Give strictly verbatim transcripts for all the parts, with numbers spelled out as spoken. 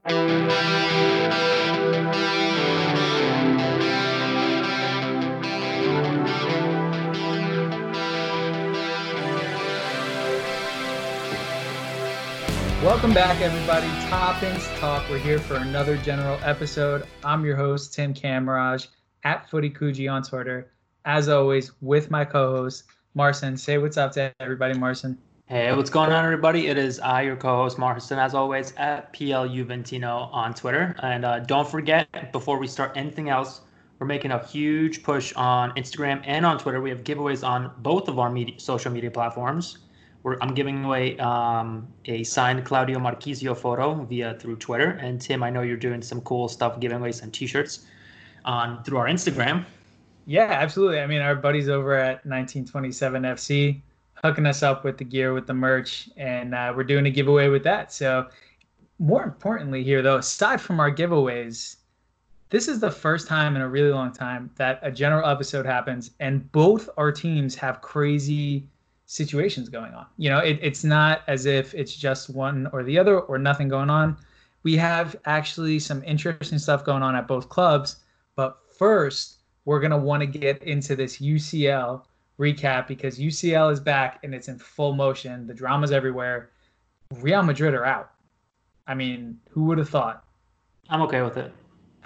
Welcome back, everybody. Toppins Talk. We're here for another general episode. I'm your host, Tim Camaraj, at FootyCuji on Twitter. As always, with my co-host, Marcin. Say what's up to everybody, Marcin. Hey, what's going on, everybody? It is I, your co-host, Marcin, as always, at P L U Ventino on Twitter. And uh, don't forget, before we start anything else, we're making a huge push on Instagram and on Twitter. We have giveaways on both of our media, social media platforms. We're, I'm giving away um, a signed Claudio Marchisio photo via through Twitter. And Tim, I know you're doing some cool stuff, giving away some T-shirts on through our Instagram. Yeah, absolutely. I mean, our buddies over at nineteen twenty-seven F C hooking us up with the gear, with the merch, and uh, we're doing a giveaway with that. So more importantly here, though, aside from our giveaways, this is the first time in a really long time that a general episode happens and both our teams have crazy situations going on. You know, it, it's not as if it's just one or the other or nothing going on. We have actually some interesting stuff going on at both clubs. But first, we're going to want to get into this U C L recap because U C L is back and it's in full motion. The drama's everywhere. Real Madrid are out. I mean, who would have thought? I'm okay with it.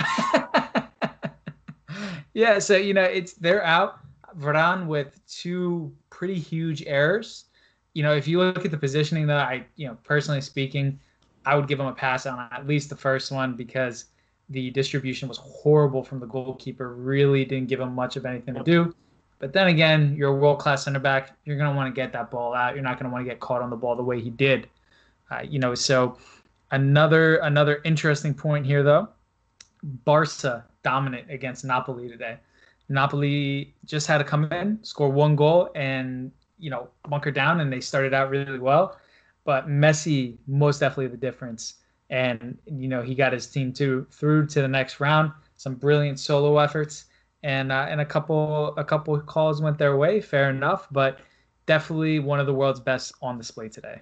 Yeah, so, you know, it's they're out. Varane with two pretty huge errors. You know, if you look at the positioning, though, I, you know, personally speaking, I would give him a pass on at least the first one because the distribution was horrible from the goalkeeper. Really didn't give him much of anything to do. But then again, you're a world-class center back. You're going to want to get that ball out. You're not going to want to get caught on the ball the way he did. Uh, you know, so another another interesting point here, though. Barca dominant against Napoli today. Napoli just had to come in, score one goal, and, you know, bunker down, and they started out really well. But Messi, most definitely the difference. And, you know, he got his team to, through to the next round. Some brilliant solo efforts. And uh, and a couple a couple calls went their way, fair enough. But definitely one of the world's best on display today.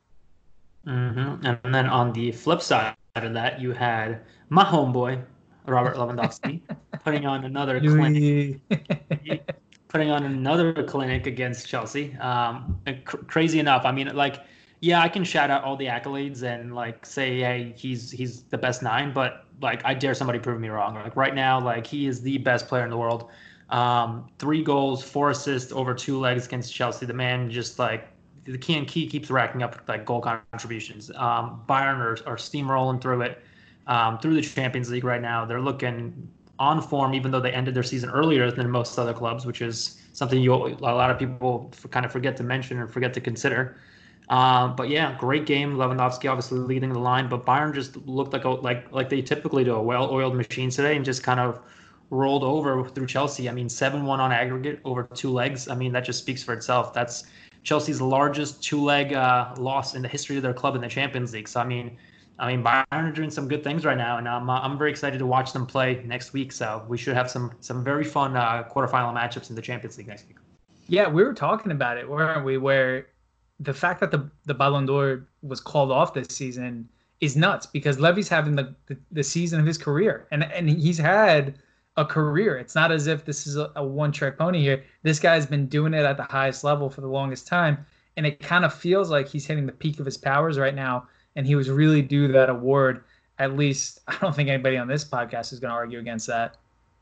Mm-hmm. And then on the flip side of that, you had my homeboy, Robert Lewandowski, putting on another clinic, putting on another clinic against Chelsea. Um, cr- crazy enough, I mean, like, yeah, I can shout out all the accolades and like say, hey, he's he's the best nine, but like, I dare somebody prove me wrong. Like right now, like he is the best player in the world. Um, three goals, four assists over two legs against Chelsea. The man just like the key and key keeps racking up like goal contributions. Um, Bayern are, are steamrolling through it. Um, through the Champions League right now. They're looking on form, even though they ended their season earlier than most other clubs, which is something you a lot of people kind of forget to mention or forget to consider. Um, but yeah, great game. Lewandowski obviously leading the line, but Bayern just looked like a, like like they typically do, a well-oiled machine today, and just kind of rolled over through Chelsea. I mean, seven one on aggregate over two legs. I mean, that just speaks for itself. That's Chelsea's largest two-leg uh, loss in the history of their club in the Champions League. So I mean. I mean, Bayern are doing some good things right now, and I'm uh, I'm very excited to watch them play next week. So we should have some some very fun uh, quarterfinal matchups in the Champions League next week. Yeah, we were talking about it, weren't we? Where the fact that the the Ballon d'Or was called off this season is nuts because Levy's having the, the, the season of his career, and and he's had a career. It's not as if this is a, a one-trick pony here. This guy's been doing it at the highest level for the longest time, and it kind of feels like he's hitting the peak of his powers right now. And he was really due that award. At least, I don't think anybody on this podcast is going to argue against that.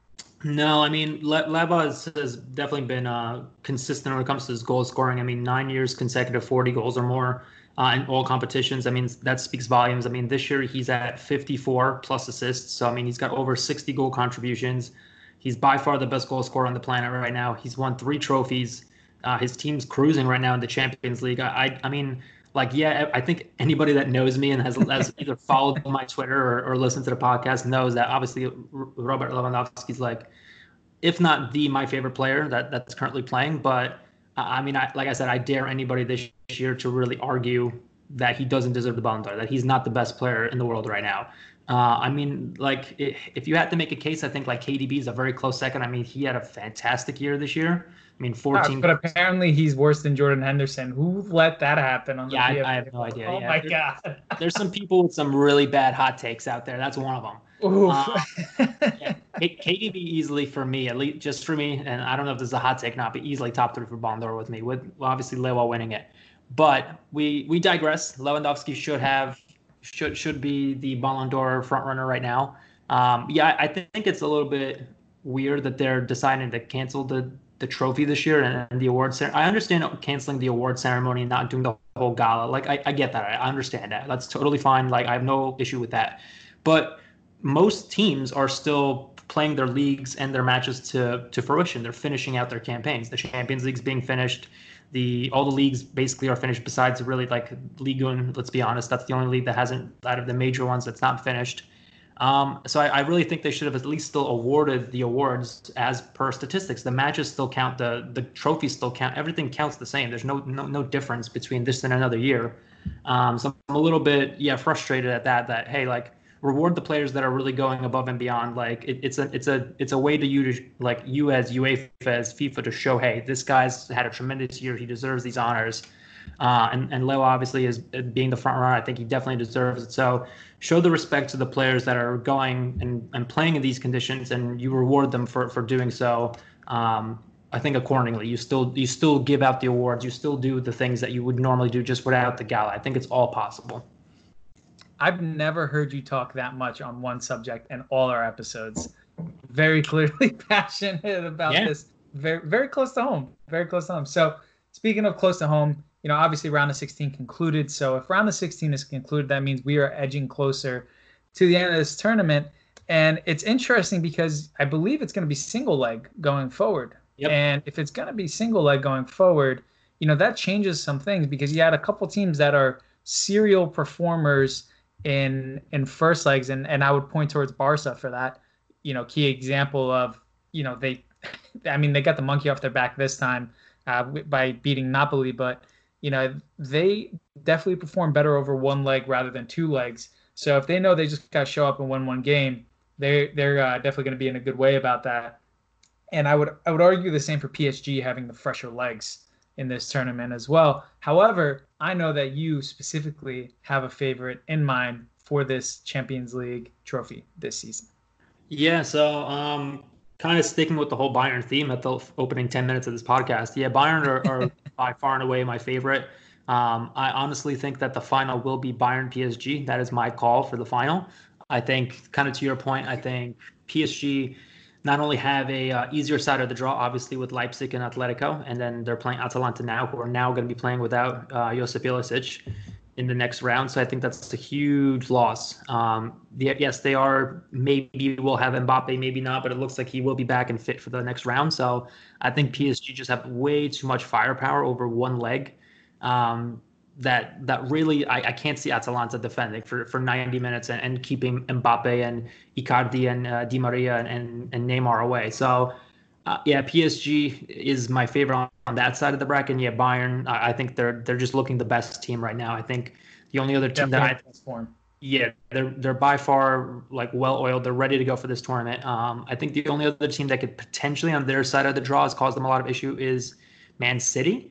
No, I mean, Le- Leva has, has definitely been uh, consistent when it comes to his goal scoring. I mean, nine years consecutive forty goals or more uh, in all competitions. I mean, that speaks volumes. I mean, this year he's at fifty-four plus assists. So, I mean, he's got over sixty goal contributions. He's by far the best goal scorer on the planet right now. He's won three trophies. Uh, his team's cruising right now in the Champions League. I, I, I mean... Like, yeah, I think anybody that knows me and has, has either followed my Twitter or, or listened to the podcast knows that obviously Robert Lewandowski's like, if not the my favorite player that, that's currently playing. But, I mean, I, like I said, I dare anybody this year to really argue that he doesn't deserve the Ballon d'Or, that he's not the best player in the world right now. Uh, I mean, like if you had to make a case, I think like K D B is a very close second. I mean, he had a fantastic year this year. I mean, Uh, fourteen. but apparently he's worse than Jordan Henderson. Who let that happen on the Yeah, I, I P F L? have no idea. Oh Yeah, my there, God. there's some people with some really bad hot takes out there. That's one of them. Oof. Um, yeah, K- KDB easily for me, at least just for me, and I don't know if this is a hot take, or not, but easily top three for Ballon d'Or with me, with well, obviously Lewa winning it. But we we digress. Lewandowski should have should should be the Ballon d'Or front runner right now. Um, yeah, I think it's a little bit weird that they're deciding to cancel the the trophy this year and, and the award ceremony. I understand canceling the award ceremony and not doing the whole gala. Like I, I get that. I understand that. That's totally fine. Like I have no issue with that. But most teams are still playing their leagues and their matches to to fruition. They're finishing out their campaigns. The Champions League's being finished. The all the leagues basically are finished besides really like Ligue one. Let's be honest, that's the only league that hasn't out of the major ones that's not finished. Um, so I, I really think they should have at least still awarded the awards as per statistics. The matches still count, the the trophies still count. Everything counts the same. There's no no, no difference between this and another year. Um, so I'm a little bit yeah frustrated at that. That hey like reward the players that are really going above and beyond. Like it, it's a it's a it's a way to you to like you as UEFA as FIFA to show hey this guy's had a tremendous year. He deserves these honors. Uh, and, and Leo obviously is being the front runner. I think he definitely deserves it. So show the respect to the players that are going and, and playing in these conditions, and you reward them for, for doing so. Um, I think accordingly, you still you still give out the awards. You still do the things that you would normally do just without the gala. I think it's all possible. I've never heard you talk that much on one subject in all our episodes. Very clearly passionate about yeah. this. Very very close to home. Very close to home. So speaking of close to home, you know, obviously round of sixteen concluded. So if round of sixteen is concluded, that means we are edging closer to the end of this tournament. And it's interesting because I believe it's going to be single leg going forward. Yep. And if it's going to be single leg going forward, you know, that changes some things because you had a couple teams that are serial performers in in first legs. And, and I would point towards Barca for that, you know, key example of, you know, they, I mean, they got the monkey off their back this time uh, by beating Napoli, but you know, they definitely perform better over one leg rather than two legs. So if they know they just got to show up and win one game, they they're uh, definitely going to be in a good way about that. And I would I would argue the same for P S G having the fresher legs in this tournament as well. However, I know that you specifically have a favorite in mind for this Champions League trophy this season. Yeah, so um, kind of sticking with the whole Bayern theme at the opening ten minutes of this podcast. Yeah, Bayern are, are by far and away my favorite. Um, I honestly think that the final will be Bayern P S G. That is my call for the final. I think, kind of to your point, I think P S G not only have a uh, easier side of the draw, obviously with Leipzig and Atletico, and then they're playing Atalanta now, who are now going to be playing without uh, Josip Ilicic in the next round. So I think that's a huge loss. Um, the, yes, they are, maybe will have Mbappe, maybe not, but it looks like he will be back and fit for the next round. So I think P S G just have way too much firepower over one leg. Um, that that really, I, I can't see Atalanta defending for, for ninety minutes and, and keeping Mbappe and Icardi and uh, Di Maria and, and, and Neymar away. So Uh, yeah, P S G is my favorite on, on that side of the bracket. And yeah, Bayern, I, I think they're they're just looking the best team right now. I think the only other team Definitely that I form. Yeah, they're they're by far like well oiled. They're ready to go for this tournament. Um, I think the only other team that could potentially on their side of the draw has caused them a lot of issue is Man City.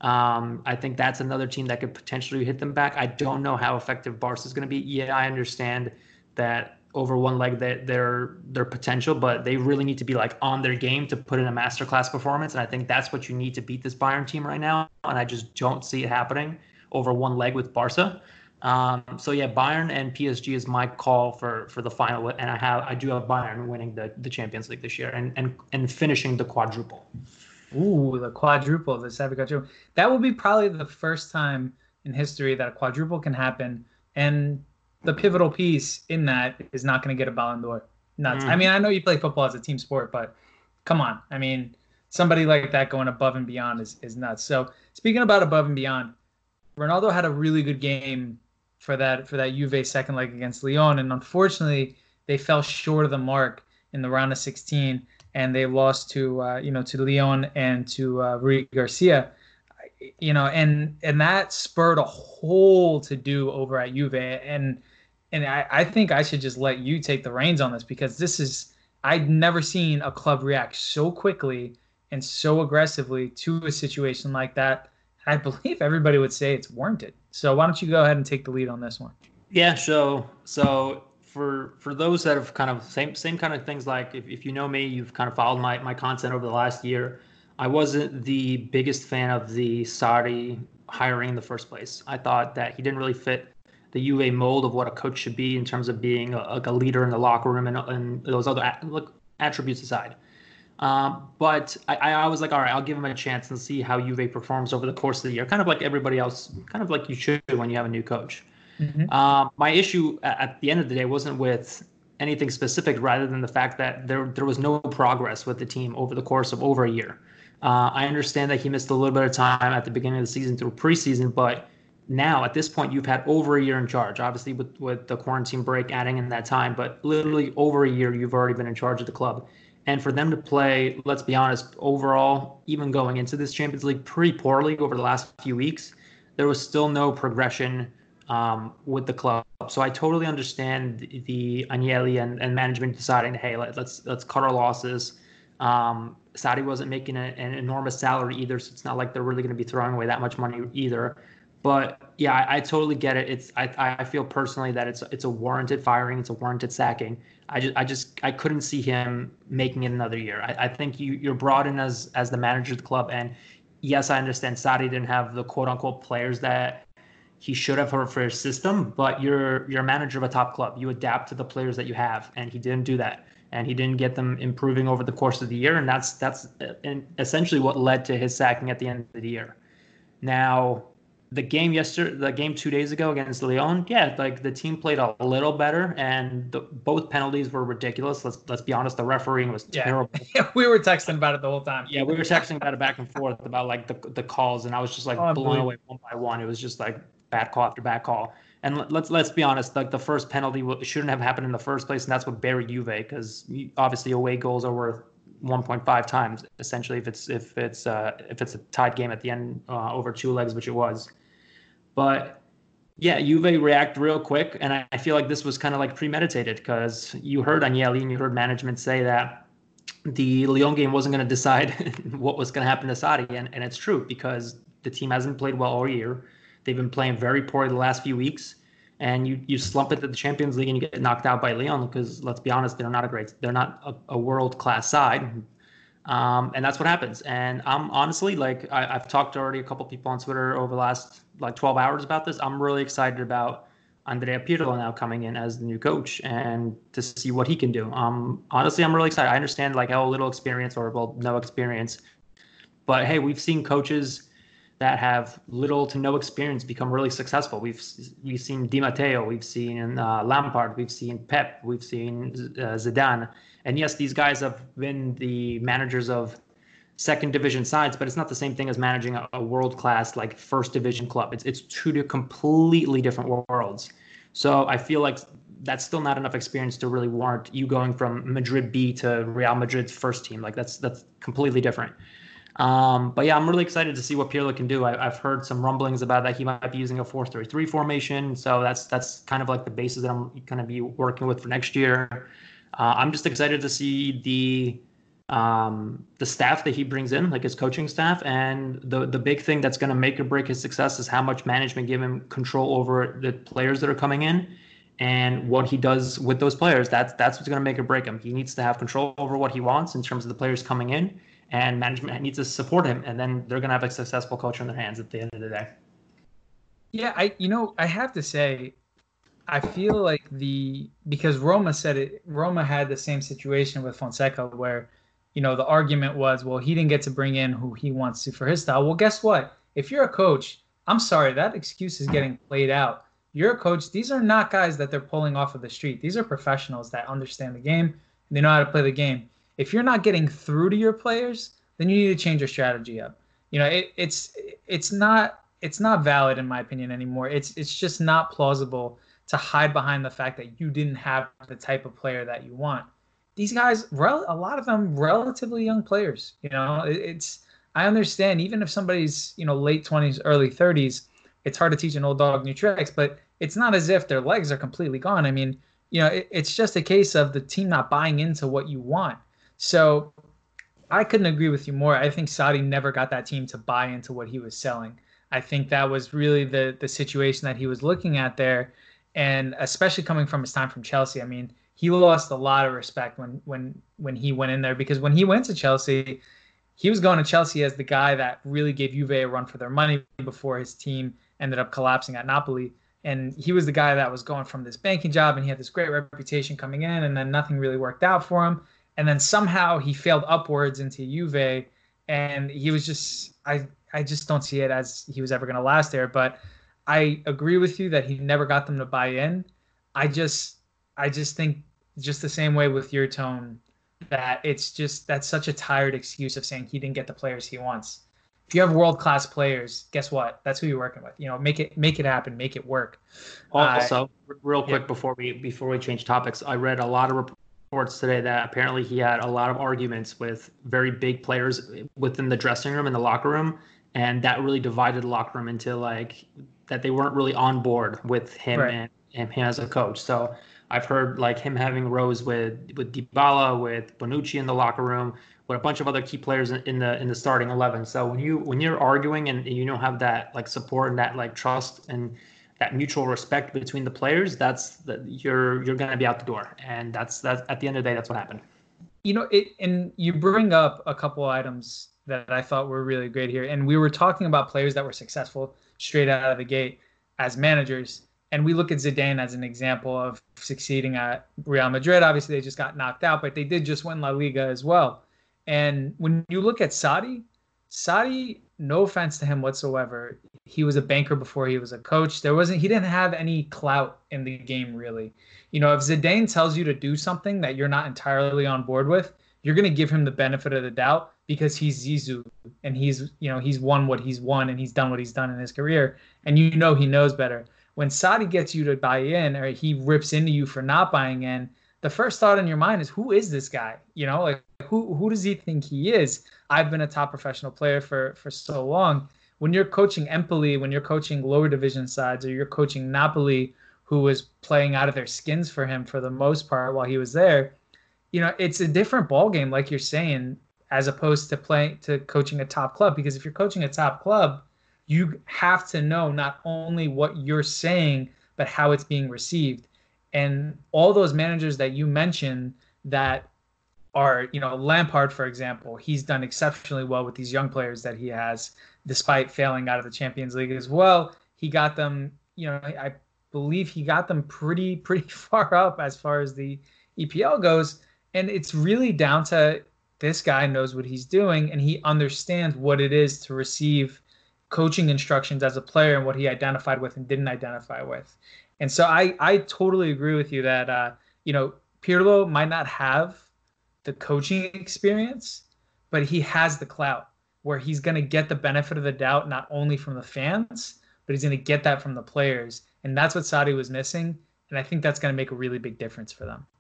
Um, I think that's another team that could potentially hit them back. I don't know how effective Barca is going to be. Yeah, I understand that over one leg that their their potential, but they really need to be like on their game to put in a masterclass performance. And I think that's what you need to beat this Bayern team right now. And I just don't see it happening over one leg with Barca. Um, so yeah, Bayern and P S G is my call for for the final. And I have I do have Bayern winning the, the Champions League this year and and and finishing the quadruple. Ooh, the quadruple, the seven quadruple. That will be probably the first time in history that a quadruple can happen. And the pivotal piece in that is not going to get a Ballon d'Or. Nuts. Mm. I mean, I know you play football as a team sport, but come on. I mean, somebody like that going above and beyond is, is nuts. So speaking about above and beyond, Ronaldo had a really good game for that for that Juve second leg against Lyon, and unfortunately, they fell short of the mark in the round of sixteen, and they lost to uh, you know to Lyon and to uh, Rui Garcia. You know, and and that spurred a whole to do over at Juve, and and I, I think I should just let you take the reins on this because this is I'd never seen a club react so quickly and so aggressively to a situation like that. I believe everybody would say it's warranted. So why don't you go ahead and take the lead on this one? Yeah, so so for for those that have kind of same same kind of things, like if, if you know me, you've kind of followed my, my content over the last year. I wasn't the biggest fan of the Sarri hiring in the first place. I thought that he didn't really fit the Juve mold of what a coach should be in terms of being a, like a leader in the locker room and, and those other attributes aside. Um, but I, I was like, all right, I'll give him a chance and see how Juve performs over the course of the year, kind of like everybody else, kind of like you should when you have a new coach. Mm-hmm. Um, my issue at the end of the day wasn't with anything specific, rather than the fact that there there was no progress with the team over the course of over a year. Uh, I understand that he missed a little bit of time at the beginning of the season through preseason, but now at this point, you've had over a year in charge, obviously with, with the quarantine break adding in that time, but literally over a year, you've already been in charge of the club. And for them to play, let's be honest, overall, even going into this Champions League pretty poorly over the last few weeks, there was still no progression um, with the club. So I totally understand the, the Agnelli and, and management deciding, hey, let, let's let's cut our losses. Um, Sarri wasn't making a, an enormous salary either, so it's not like they're really going to be throwing away that much money either. But yeah, I, I totally get it. It's I, I feel personally that it's it's a warranted firing. It's a warranted sacking. I just I just I couldn't see him making it another year. I, I think you you're brought in as as the manager of the club, and yes, I understand Sarri didn't have the quote unquote players that he should have for, for his system, but you're you're a manager of a top club. You adapt to the players that you have, and he didn't do that, and he didn't get them improving over the course of the year, and that's that's essentially what led to his sacking at the end of the year. Now, the game yesterday, the game two days ago against Lyon, yeah, like the team played a little better, and the, both penalties were ridiculous. Let's let's be honest, the refereeing was yeah. terrible. We were texting about it the whole time. Yeah, we were texting about it back and forth about like the the calls, and I was just like oh, blown away one by one. It was just like bad call after bad call. And let's let's be honest, like the first penalty shouldn't have happened in the first place, and that's what buried Juve, because obviously away goals are worth one point five times essentially if it's if it's uh, if it's a tied game at the end uh, over two legs, which it was. But yeah, Juve react real quick, and I, I feel like this was kind of like premeditated, because you heard Agnelli and you heard management say that the Lyon game wasn't going to decide what was going to happen to Sarri, and, and it's true, because the team hasn't played well all year. They've been playing very poorly the last few weeks, and you you slump into the Champions League and you get knocked out by Lyon, because let's be honest, they're not a great, they're not a, a world-class side. Um, and that's what happens. And I'm honestly, like, I, I've talked to already a couple people on Twitter over the last like twelve hours about this. I'm really excited about Andrea Pirlo now coming in as the new coach and to see what he can do. Um, honestly, I'm really excited. I understand like how little experience, or well, no experience, but hey, we've seen coaches that have little to no experience become really successful. We've we've seen Di Matteo, we've seen uh, Lampard, we've seen Pep, we've seen uh, Zidane. And yes, these guys have been the managers of second division sides, but it's not the same thing as managing a, a world-class like first division club. It's it's two completely different worlds. So I feel like that's still not enough experience to really warrant you going from Madrid B to Real Madrid's first team. Like that's that's completely different. Um, but yeah, I'm really excited to see what Pirlo can do. I, I've heard some rumblings about that he might be using a four three three formation. So that's that's kind of like the basis that I'm going to be working with for next year. Uh, I'm just excited to see the um, the staff that he brings in, like his coaching staff. And the the big thing that's going to make or break his success is how much management give him control over the players that are coming in and what he does with those players. That's, that's what's going to make or break him. He needs to have control over what he wants in terms of the players coming in, and management needs to support him. And then they're going to have a successful coach on their hands at the end of the day. Yeah, I you know, I have to say, I feel like the because Roma said it. Roma had the same situation with Fonseca, where, you know, the argument was, well, he didn't get to bring in who he wants to for his style. Well, guess what? If you're a coach, I'm sorry, that excuse is getting played out. You're a coach. These are not guys that they're pulling off of the street. These are professionals that understand the game and they know how to play the game. If you're not getting through to your players, then you need to change your strategy up. You know, it, it's it's not it's not valid in my opinion anymore. It's it's just not plausible to hide behind the fact that you didn't have the type of player that you want. These guys, rel- a lot of them, relatively young players. You know, it, it's I understand even if somebody's, you know, late twenties, early thirties, it's hard to teach an old dog new tricks. But it's not as if their legs are completely gone. I mean, you know, it, it's just a case of the team not buying into what you want. So I couldn't agree with you more. I think Saudi never got that team to buy into what he was selling. I think that was really the the situation that he was looking at there, and especially coming from his time from Chelsea. I mean, he lost a lot of respect when when when he went in there, because when he went to Chelsea, he was going to Chelsea as the guy that really gave Juve a run for their money before his team ended up collapsing at Napoli. And he was the guy that was going from this banking job, and he had this great reputation coming in, and then nothing really worked out for him. And then somehow he failed upwards into Juve, and he was just I I just don't see it as he was ever going to last there. But I agree with you that he never got them to buy in. I just I just think just the same way with your tone, that it's just that's such a tired excuse of saying he didn't get the players he wants. If you have world-class players, guess what? That's who you're working with. You know, make it make it happen, make it work. Also, uh, real quick yeah. before we before we change topics, I read a lot of reports today that apparently he had a lot of arguments with very big players within the dressing room and the locker room, and that really divided the locker room into like that they weren't really on board with him Right. and, and him as a coach. So I've heard like him having rows with with Dybala, with Bonucci in the locker room, with a bunch of other key players in the in the starting eleven. So when you when you're arguing and you don't have that like support and that like trust and that mutual respect between the players, that's that you're you're gonna be out the door, and that's that's at the end of the day, that's what happened. You know, it and you bring up a couple items that I thought were really great here, and we were talking about players that were successful straight out of the gate as managers. And we look at Zidane as an example of succeeding at Real Madrid. Obviously, they just got knocked out, but they did just win La Liga as well. And when you look at Saudi, Saudi, no offense to him whatsoever, he was a banker before he was a coach. There wasn't, he didn't have any clout in the game, really. You know, if Zidane tells you to do something that you're not entirely on board with, you're going to give him the benefit of the doubt because he's Zizou and he's, you know, he's won what he's won and he's done what he's done in his career. And you know he knows better. When Saudi gets you to buy in, or he rips into you for not buying in, the first thought in your mind is, who is this guy? You know, like who who does he think he is? I've been a top professional player for for so long. When you're coaching Empoli, when you're coaching lower division sides, or you're coaching Napoli, who was playing out of their skins for him for the most part while he was there, you know, it's a different ballgame, like you're saying, as opposed to playing to coaching a top club. Because if you're coaching a top club, you have to know not only what you're saying, but how it's being received. And all those managers that you mentioned that are, you know, Lampard, for example, he's done exceptionally well with these young players that he has, despite failing out of the Champions League as well. He got them, you know, I believe he got them pretty, pretty far up as far as the E P L goes. And it's really down to this guy knows what he's doing, and he understands what it is to receive coaching instructions as a player and what he identified with and didn't identify with. And so I, I totally agree with you that, uh, you know, Pirlo might not have the coaching experience, but he has the clout where he's going to get the benefit of the doubt, not only from the fans, but he's going to get that from the players. And that's what Saudi was missing. And I think that's going to make a really big difference for them.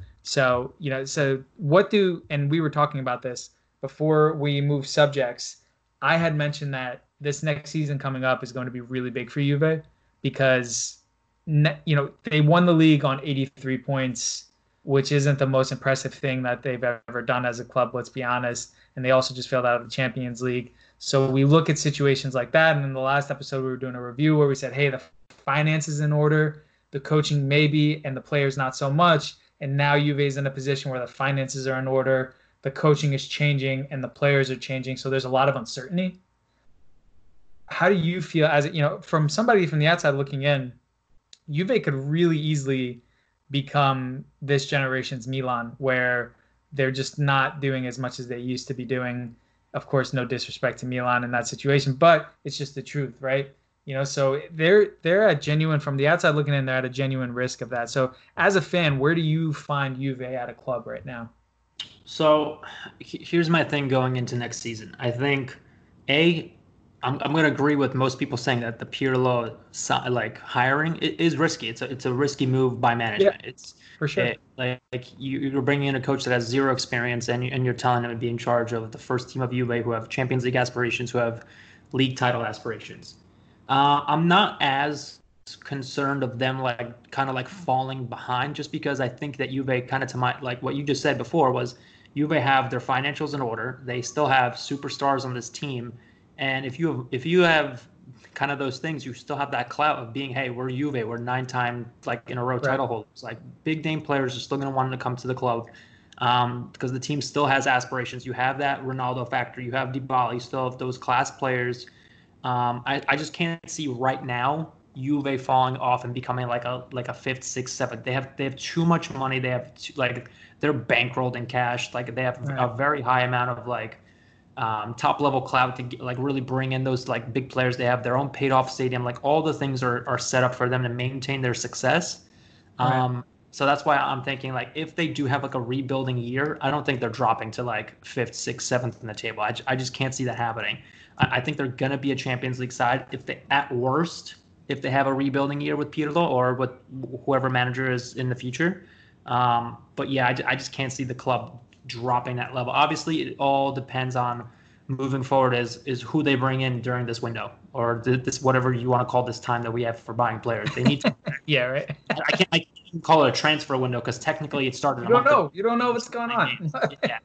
So, you know, so what do, and we were talking about this before we move subjects. I had mentioned that this next season coming up is going to be really big for Juve because, you know, they won the league on eighty-three points, which isn't the most impressive thing that they've ever done as a club, let's be honest. And they also just failed out of the Champions League. So we look at situations like that. And in the last episode, we were doing a review where we said, hey, the finances in order, the coaching maybe, and the players not so much. And now Juve is in a position where the finances are in order, the coaching is changing, and the players are changing. So there's a lot of uncertainty. How do you feel as, you know, from somebody from the outside looking in, Juve could really easily become this generation's Milan, where they're just not doing as much as they used to be doing. Of course, no disrespect to Milan in that situation, but it's just the truth, right? You know, so they're they're at genuine, from the outside looking in, they're at a genuine risk of that. So as a fan, where do you find Juve at a club right now? So here's my thing going into next season. I think, A, I'm I'm going to agree with most people saying that the Pirlo like hiring is risky. It's a it's a risky move by management. Yeah, it's for sure. It, like, like you you're bringing in a coach that has zero experience, and you, and you're telling him to be in charge of the first team of Juve, who have Champions League aspirations, who have league title aspirations. Uh, I'm not as concerned of them like kind of like falling behind, just because I think that Juve kind of to my like what you just said before was Juve have their financials in order. They still have superstars on this team, and if you have, if you have kind of those things, you still have that clout of being, hey, we're Juve, we're nine time like in a row title right. holders. Like big name players are still going to want to come to the club um, because the team still has aspirations. You have that Ronaldo factor, you have Dybala, you still have those class players. Um, I, I just can't see right now Juve falling off and becoming like a like a fifth, sixth, seventh. They have they have too much money. They have too, like they're bankrolled in cash. Like they have right. a very high amount of like um, top level clout to get, like really bring in those like big players. They have their own paid off stadium. Like all the things are are set up for them to maintain their success. Um, right. So that's why I'm thinking like if they do have like a rebuilding year, I don't think they're dropping to like fifth, sixth, seventh in the table. I, I just can't see that happening. I, I think they're gonna be a Champions League side if they at worst. If they have a rebuilding year with Pirlo or with whoever manager is in the future. Um, but yeah, I, I just can't see the club dropping that level. Obviously, it all depends on moving forward is is who they bring in during this window or this whatever you want to call this time that we have for buying players. They need to. yeah, right. I can't, I can't call it a transfer window because technically it started. You don't know. You don't know what's going on. yeah.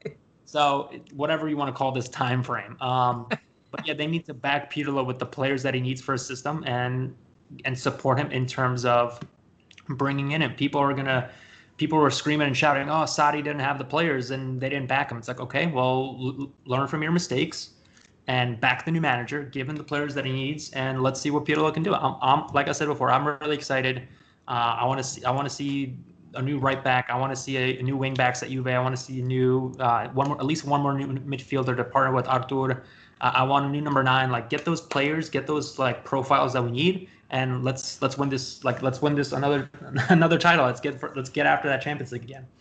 So whatever you want to call this time frame. Um, but yeah, they need to back Pirlo with the players that he needs for his system and. and support him in terms of bringing in him. People are going to, people were screaming and shouting, oh, Sarri didn't have the players and they didn't back him. It's like, okay, well, l- learn from your mistakes and back the new manager, give him the players that he needs, and let's see what Pirlo can do. I'm, I'm like I said before, I'm really excited. Uh, I want to see, I want to see a new right back. I want to see a, a new wing backs at Juve. I want to see a new, uh, one more, at least one more new midfielder to partner with Artur. Uh, I want a new number nine. Like, get those players, get those like profiles that we need. And let's let's win this like let's win this another another title. Let's get let's get after that Champions League again.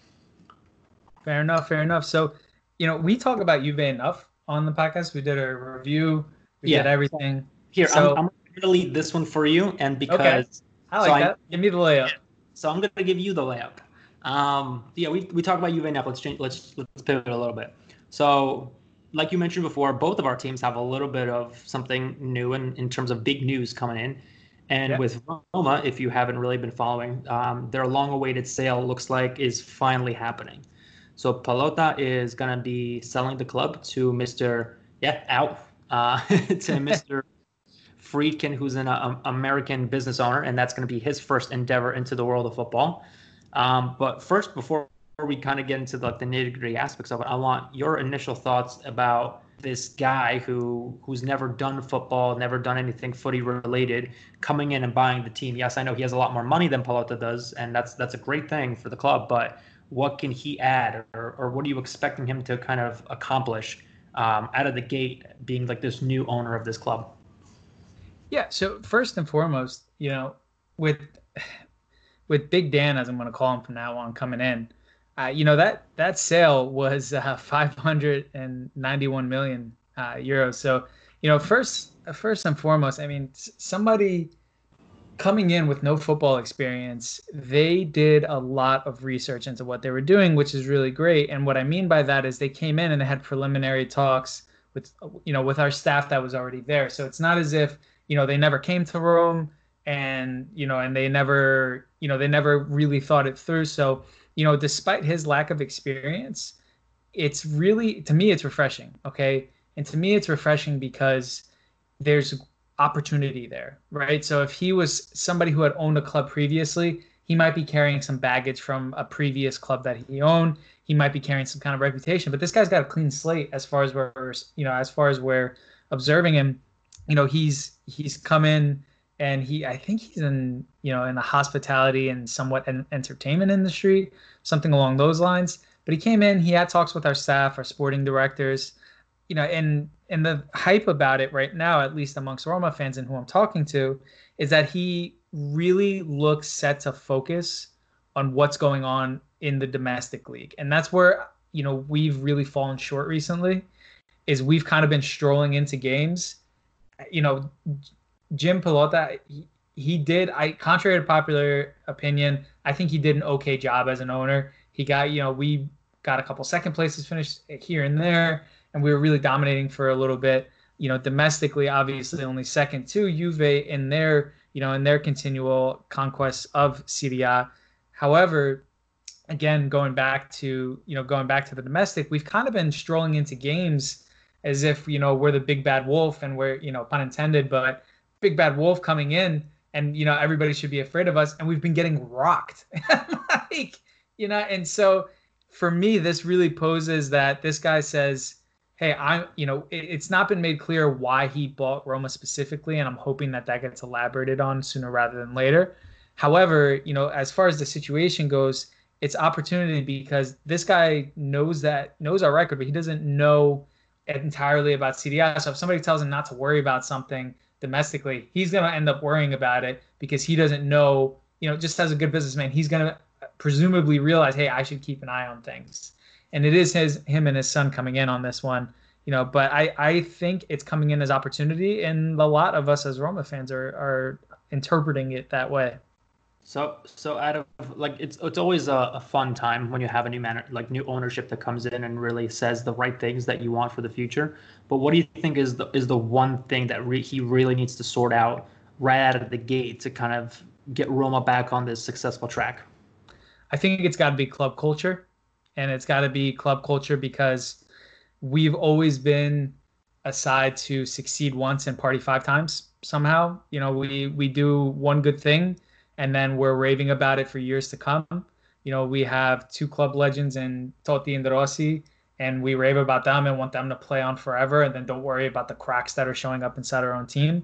Fair enough, fair enough. So, you know, we talk about Juve enough on the podcast. We did a review. We yeah. did everything. Here, so, I'm, I'm going to lead this one for you, and because okay. I like so that. I, Give me the layup. Yeah. So I'm going to give you the layup. Um, yeah, we we talk about Juve enough. Let's change. Let's let's pivot a little bit. So, like you mentioned before, both of our teams have a little bit of something new in, in terms of big news coming in. And yeah. with Roma, if you haven't really been following, um, their long-awaited sale looks like is finally happening. So Pallotta is going to be selling the club to Mister Yeah, out uh, to Mister Friedkin, who's an uh, American business owner, and that's going to be his first endeavor into the world of football. Um, but first, before we kind of get into the, the nitty-gritty aspects of it, I want your initial thoughts about this guy who who's never done football, never done anything footy related, coming in and buying the team. Yes, I know he has a lot more money than Pallotta does, and that's that's a great thing for the club. But what can he add, or or what are you expecting him to kind of accomplish um, out of the gate, being like this new owner of this club? Yeah. So first and foremost, you know, with with Big Dan, as I'm going to call him from now on, coming in. Uh, you know, that that sale was uh, five hundred ninety-one million uh, euros. So, you know, first first and foremost, I mean, somebody coming in with no football experience, they did a lot of research into what they were doing, which is really great. And what I mean by that is they came in and they had preliminary talks with, you know, with our staff that was already there. So it's not as if, you know, they never came to Rome and, you know, and they never, you know, they never really thought it through. So, you know, despite his lack of experience, it's really, to me, it's refreshing. Okay. And to me, it's refreshing because there's opportunity there, right? So if he was somebody who had owned a club previously, he might be carrying some baggage from a previous club that he owned. He might be carrying some kind of reputation, but this guy's got a clean slate as far as we're, you know, as far as we're observing him. You know, he's he's come in and he, I think he's in, you know, in the hospitality and somewhat an entertainment industry, something along those lines. But he came in, he had talks with our staff, our sporting directors, you know, and and the hype about it right now, at least amongst Roma fans and who I'm talking to, is that he really looks set to focus on what's going on in the domestic league. And that's where, you know, we've really fallen short recently, is we've kind of been strolling into games. You know, Jim Pallotta, he, he did, I contrary to popular opinion, I think he did an okay job as an owner. He got, you know, we got a couple second places finished here and there, and we were really dominating for a little bit. You know, domestically, obviously only second to Juve in their, you know, in their continual conquest of Serie A. However, again, going back to, you know, going back to the domestic, we've kind of been strolling into games as if, you know, we're the big bad wolf and we're, you know, pun intended, but big bad wolf coming in and, you know, everybody should be afraid of us. And we've been getting rocked. Like, you know, and so for me, this really poses that this guy says, hey, I'm, you know, it, it's not been made clear why he bought Roma specifically. And I'm hoping that that gets elaborated on sooner rather than later. However, you know, as far as the situation goes, it's opportunity because this guy knows that, knows our record, but he doesn't know entirely about Serie A. So if somebody tells him not to worry about something domestically, he's going to end up worrying about it because he doesn't know, you know, just as a good businessman, he's going to presumably realize, hey, I should keep an eye on things. And it is his, him and his son coming in on this one, you know, but I, I think it's coming in as opportunity, and a lot of us as Roma fans are, are interpreting it that way. So, so out of like, it's it's always a, a fun time when you have a new man, like new ownership that comes in and really says the right things that you want for the future. But what do you think is the is the one thing that re- he really needs to sort out right out of the gate to kind of get Roma back on this successful track? I think it's got to be club culture, and it's got to be club culture because we've always been a side to succeed once and party five times somehow. You know, we we do one good thing, and then we're raving about it for years to come. You know, we have two club legends in Totti and De Rossi, and we rave about them and want them to play on forever, and then don't worry about the cracks that are showing up inside our own team.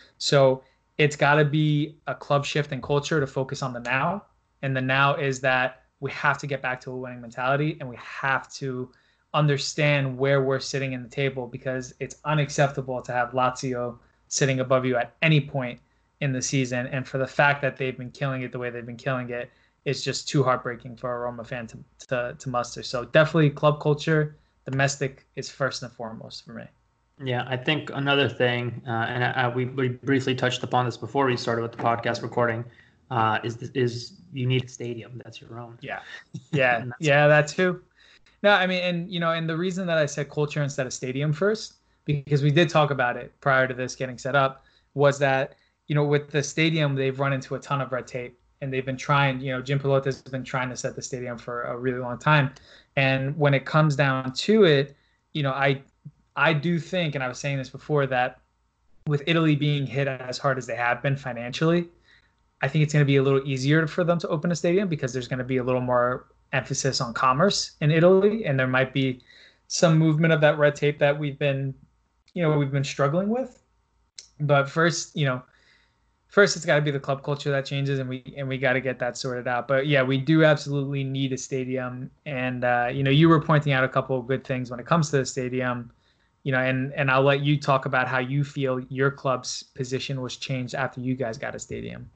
So it's got to be a club shift in culture to focus on the now. And the now is that we have to get back to a winning mentality, and we have to understand where we're sitting in the table, because it's unacceptable to have Lazio sitting above you at any point in the season. And for the fact that they've been killing it the way they've been killing it, it's just too heartbreaking for a Roma fan to, to, to muster. So definitely club culture, domestic is first and foremost for me. Yeah, I think another thing, uh, and I, we, we briefly touched upon this before we started with the podcast recording, uh, is is you need a stadium that's your own. Yeah, yeah, yeah, that too. No, I mean, and you know, and the reason that I said culture instead of stadium first, because we did talk about it prior to this getting set up, was that, you know, with the stadium, they've run into a ton of red tape, and they've been trying, you know, Jim Pilota has been trying to set the stadium for a really long time. And when it comes down to it, you know, I, I do think, and I was saying this before, that with Italy being hit as hard as they have been financially, I think it's going to be a little easier for them to open a stadium because there's going to be a little more emphasis on commerce in Italy, and there might be some movement of that red tape that we've been, you know, we've been struggling with. But first, you know, first it's got to be the club culture that changes, and we and we got to get that sorted out. But yeah, we do absolutely need a stadium, and uh, you know, you were pointing out a couple of good things when it comes to the stadium, you know, and and I'll let you talk about how you feel your club's position was changed after you guys got a stadium.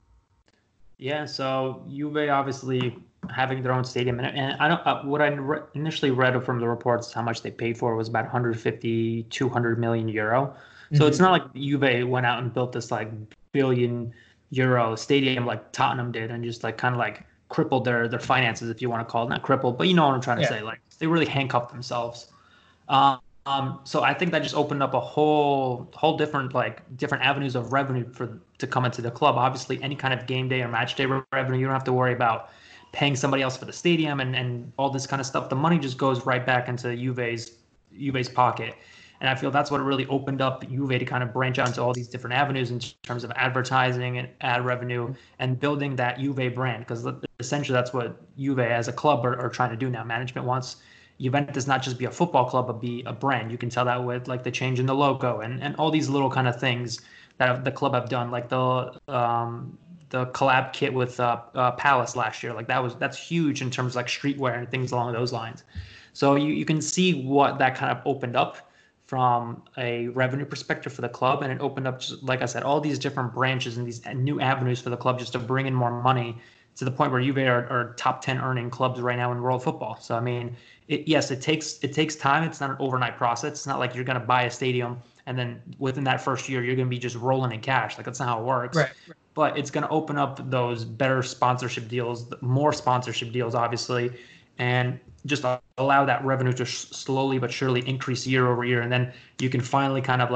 Yeah, so Juve obviously having their own stadium, and, and I don't. Uh, what I re- initially read from the reports, how much they paid for it was about one fifty, two hundred million euro. So mm-hmm. It's not like Juve went out and built this like billion euro stadium like Tottenham did, and just like kind of like crippled their their finances, if you want to call it, not crippled, but you know what I'm trying to yeah. say. Like they really handcuffed themselves. Um, Um, so I think that just opened up a whole whole different like different avenues of revenue for to come into the club. Obviously, any kind of game day or match day revenue, you don't have to worry about paying somebody else for the stadium and, and all this kind of stuff. The money just goes right back into Juve's Juve's pocket. And I feel that's what really opened up Juve to kind of branch out into all these different avenues in terms of advertising and ad revenue and building that Juve brand. Because essentially that's what Juve as a club are, are trying to do now. Management wants Juventus not just be a football club, but be a brand. You can tell that with like the change in the logo and, and all these little kind of things that the club have done, like the um, the collab kit with uh, uh, Palace last year. Like that was that's huge in terms of like streetwear and things along those lines. So you, you can see what that kind of opened up from a revenue perspective for the club, and it opened up, just, like I said, all these different branches and these new avenues for the club just to bring in more money to the point where Juve are, are top ten earning clubs right now in world football. So I mean, it, yes, it takes it takes time. It's not an overnight process. It's not like you're going to buy a stadium and then within that first year you're going to be just rolling in cash. Like that's not how it works. Right. But it's going to open up those better sponsorship deals, more sponsorship deals, obviously, and just allow that revenue to sh- slowly but surely increase year over year. And then you can finally kind of like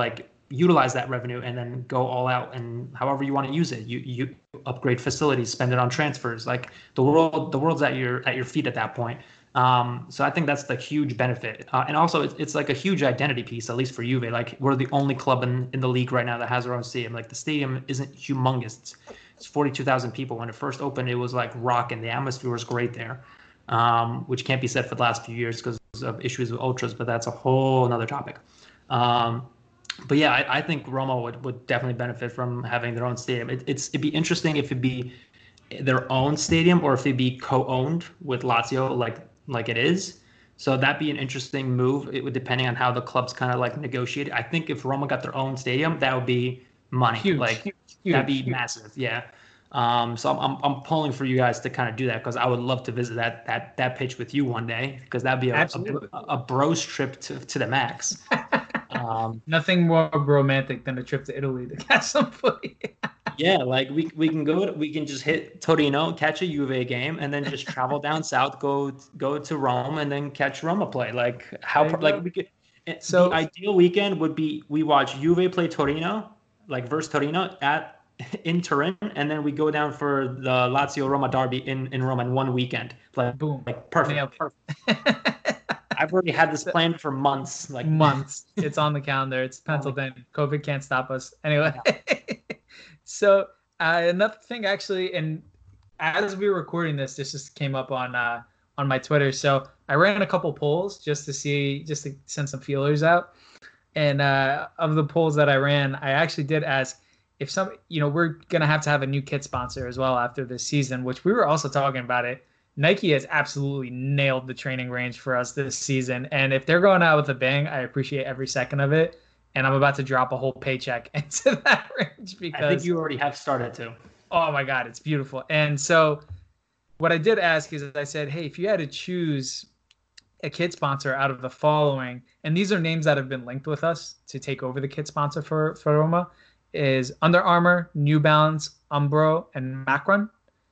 utilize that revenue and then go all out and however you want to use it. You you upgrade facilities, spend it on transfers. Like the world, the world's at your at your feet at that point. Um, so I think that's the huge benefit. Uh, and also it's, it's like a huge identity piece, at least for Juve. Like we're the only club in, in the league right now that has our own stadium. Like the stadium isn't humongous. It's, it's forty-two thousand people. When it first opened, it was like rocking. The atmosphere was great there, um, which can't be said for the last few years because of issues with ultras, but that's a whole another topic. Um, but yeah, I, I think Roma would, would definitely benefit from having their own stadium. It, it's it'd be interesting if it'd be their own stadium or if it'd be co-owned with Lazio, like like it is. So that'd be an interesting move. It would depending on how the clubs kind of like negotiate. I think if Roma got their own stadium, that would be money. Huge, like huge, that'd be huge. massive. Yeah. Um, so I'm, I'm I'm pulling for you guys to kind of do that because I would love to visit that that that pitch with you one day because that'd be a, a, a bros trip to, to the max. Um, Nothing more romantic than a trip to Italy to catch some footy. Yeah, like we we can go. We can just hit Torino, catch a Juve game, and then just travel down south, go go to Rome, and then catch Roma play. Like how like we could. So the ideal weekend would be we watch Juve play Torino, like versus Torino at in Turin, and then we go down for the Lazio Roma derby in in Rome in one weekend. Like boom, like perfect. Yeah, perfect. I've already had this planned for months. Like months. It's on the calendar. It's penciled in. COVID can't stop us. Anyway. So uh, another thing actually, and as we were recording this, this just came up on uh, on my Twitter. So I ran a couple polls just to see, just to send some feelers out. And uh, of the polls that I ran, I actually did ask if some, you know, we're going to have to have a new kit sponsor as well after this season, which we were also talking about it. Nike has absolutely nailed the training range for us this season. And if they're going out with a bang, I appreciate every second of it. And I'm about to drop a whole paycheck into that range because I think you already have started to. Oh my God, it's beautiful. And so what I did ask is I said, hey, if you had to choose a kit sponsor out of the following, and these are names that have been linked with us to take over the kit sponsor for, for Roma, is Under Armour, New Balance, Umbro, and Macron.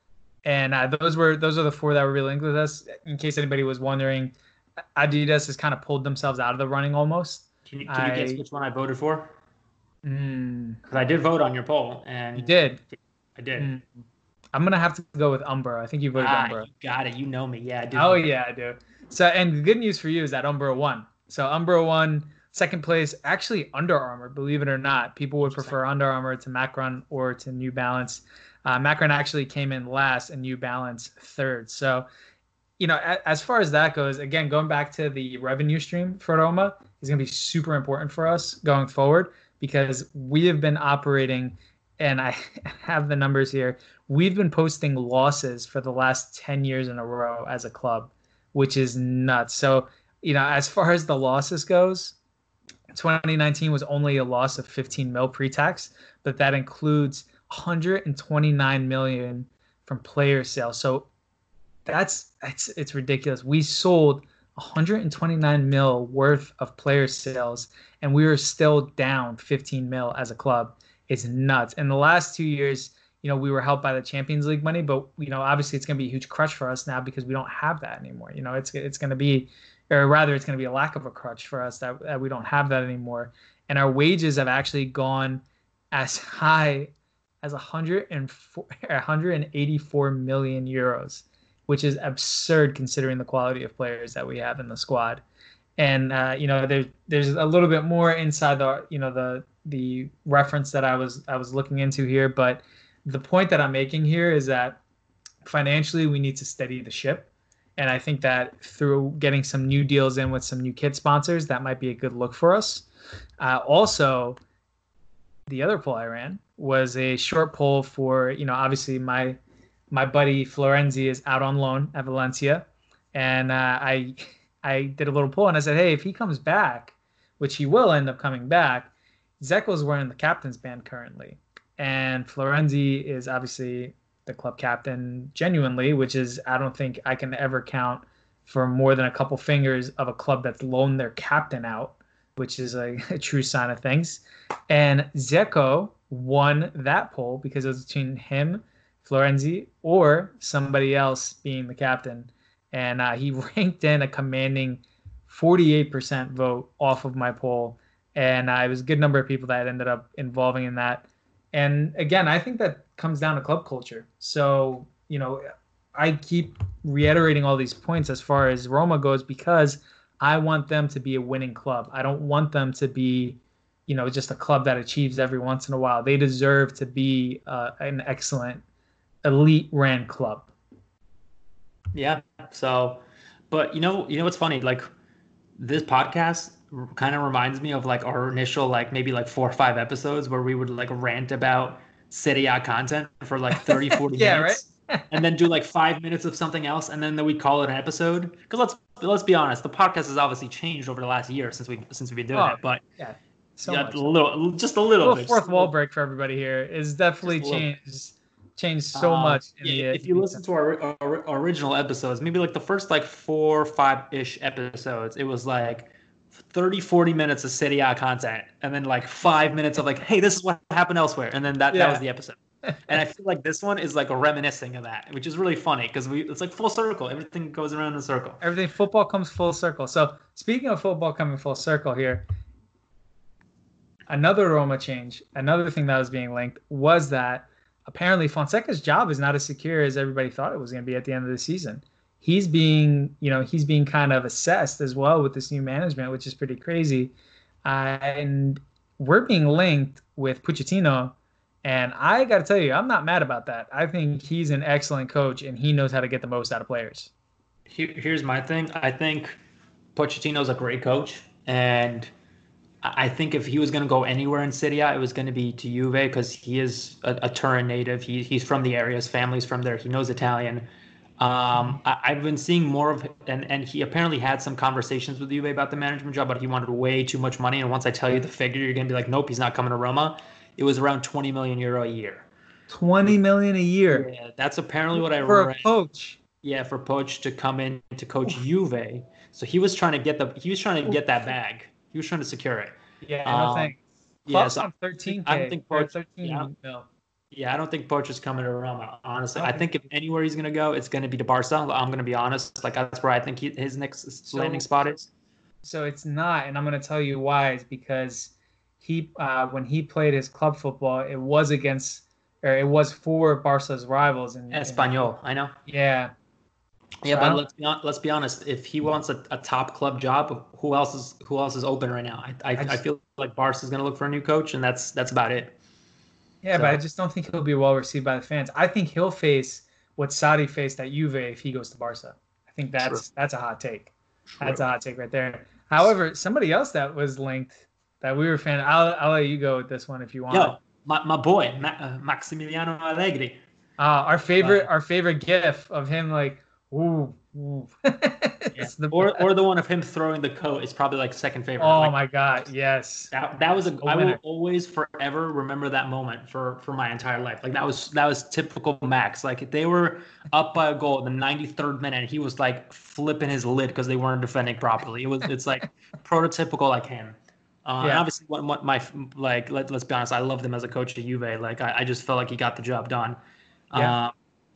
And uh, those were those are the four that were really linked with us. In case anybody was wondering, Adidas has kind of pulled themselves out of the running almost. Can you, can you I, guess which one I voted for? Because mm, I did vote on your poll, and you did. I did. Mm, I'm gonna have to go with Umbro. I think you voted ah, Umbro. You got it. You know me. Yeah, I do. Oh yeah, I do. So, and the good news for you is that Umbro won. So Umbro won. Second place, actually Under Armour. Believe it or not, people would prefer Under Armour to Macron or to New Balance. Uh, Macron actually came in last, and New Balance third. So, you know, a, as far as that goes, again, going back to the revenue stream for Roma is going to be super important for us going forward because we have been operating, and I have the numbers here, we've been posting losses for the last ten years in a row as a club, which is nuts. So, you know, as far as the losses goes, twenty nineteen was only a loss of fifteen mil pre-tax, but that includes one hundred twenty-nine million from player sales. So that's it's it's ridiculous. We sold one hundred twenty-nine mil worth of player sales, and we were still down fifteen mil as a club. It's nuts. In the last two years, you know, we were helped by the Champions League money, but you know, obviously it's going to be a huge crutch for us now because we don't have that anymore. You know, it's it's going to be, or rather, it's going to be a lack of a crutch for us that, that we don't have that anymore. And our wages have actually gone as high as one hundred eighty-four million euros, which is absurd considering the quality of players that we have in the squad. And uh, you know, there's there's a little bit more inside the you know the the reference that I was I was looking into here, but the point that I'm making here is that financially we need to steady the ship. And I think that through getting some new deals in with some new kit sponsors, that might be a good look for us. Uh, also, the other poll I ran was a short poll for, you know, obviously my my buddy Florenzi is out on loan at Valencia. And uh, I I did a little poll and I said, hey, if he comes back, which he will end up coming back, Dzeko's wearing the captain's band currently. And Florenzi is obviously the club captain genuinely, which is, I don't think I can ever count for more than a couple fingers of a club that's loaned their captain out, which is a, a true sign of things. And Dzeko won that poll because it was between him, Florenzi, or somebody else being the captain. And uh, he ranked in a commanding forty-eight percent vote off of my poll. and uh, it was a good number of people that ended up involving in that. And again, I think that comes down to club culture. So, you know, I keep reiterating all these points as far as Roma goes because I want them to be a winning club. I don't want them to be, you know, just a club that achieves every once in a while. They deserve to be uh, an excellent elite ran club. Yeah. So, but you know, you know what's funny? Like this podcast kind of reminds me of like our initial like maybe like four or five episodes where we would like rant about Serie A content for like thirty, forty yeah, minutes. Right? And then do like five minutes of something else, and then we call it an episode. Because let's let's be honest, the podcast has obviously changed over the last year since we since we've been doing oh, it. But yeah, so yeah, much. a little, just a little, a little bit. Fourth wall break for everybody here is definitely changed changed so uh, much. In yeah, the, if you listen to our, our original episodes, maybe like the first like four, five ish episodes, it was like thirty, forty minutes of Serie A content, and then like five minutes of like, hey, this is what happened elsewhere, and then that, yeah. that was the episode. And I feel like this one is like a reminiscing of that, which is really funny because we it's like full circle. Everything goes around in a circle. Everything football comes full circle. So speaking of football coming full circle here, another Roma change, another thing that was being linked was that apparently Fonseca's job is not as secure as everybody thought it was going to be at the end of the season. He's being, you know, he's being kind of assessed as well with this new management, which is pretty crazy. Uh, and we're being linked with Pochettino. And I got to tell you, I'm not mad about that. I think he's an excellent coach, and he knows how to get the most out of players. Here's my thing. I think Pochettino's a great coach, and I think if he was going to go anywhere in Serie A, it was going to be to Juve because he is a, a Turin native. He, he's from the area. His family's from there. He knows Italian. Um, I, I've been seeing more of, and, and he apparently had some conversations with Juve about the management job, but he wanted way too much money. And once I tell you the figure, you're going to be like, nope, he's not coming to Roma. It was around twenty million euro a year. twenty million a year. Yeah, that's apparently what I read. For a coach. Yeah, for Poch to come in to coach Juve. So he was trying to get the he was trying to get that bag. He was trying to secure it. Yeah, no um, thanks. Yeah, so on thirteen K. I don't think Poch, thirteen yeah, mil. Yeah, I don't think Poch is coming to Roma. Honestly, I think if anywhere he's going to go, it's going to be to Barca. I'm going to be honest. Like that's where I think he, his next so, landing spot is. So it's not, and I'm going to tell you why. It's because he, uh, when he played his club football, it was against, or it was for Barca's rivals. In, Espanyol, I know. Yeah. Yeah, so but let's be let's be honest. If he wants a, a top club job, who else is who else is open right now? I I, I, just, I feel like Barca is going to look for a new coach, and that's that's about it. Yeah, so. But I just don't think he'll be well received by the fans. I think he'll face what Sarri faced at Juve if he goes to Barca. I think that's True. that's a hot take. That's True. a hot take right there. However, somebody else that was linked that we were fan. I'll I'll let you go with this one if you want. Yo, my my boy Ma- uh, Maximiliano Allegri. Uh, our favorite uh, our favorite gif of him like ooh ooh. Yeah. the or or the one of him throwing the coat is probably like second favorite. Oh like, my god, yes. That that was a, a I will always forever remember that moment for for my entire life. Like that was that was typical Max. Like they were up by a goal in the ninety-third minute and he was like flipping his lid because they weren't defending properly. It was it's like prototypical like him. Uh, yeah. And obviously, what, what my like let, let's be honest, I loved him as a coach at Juve. Like I, I just felt like he got the job done. Yeah. Uh,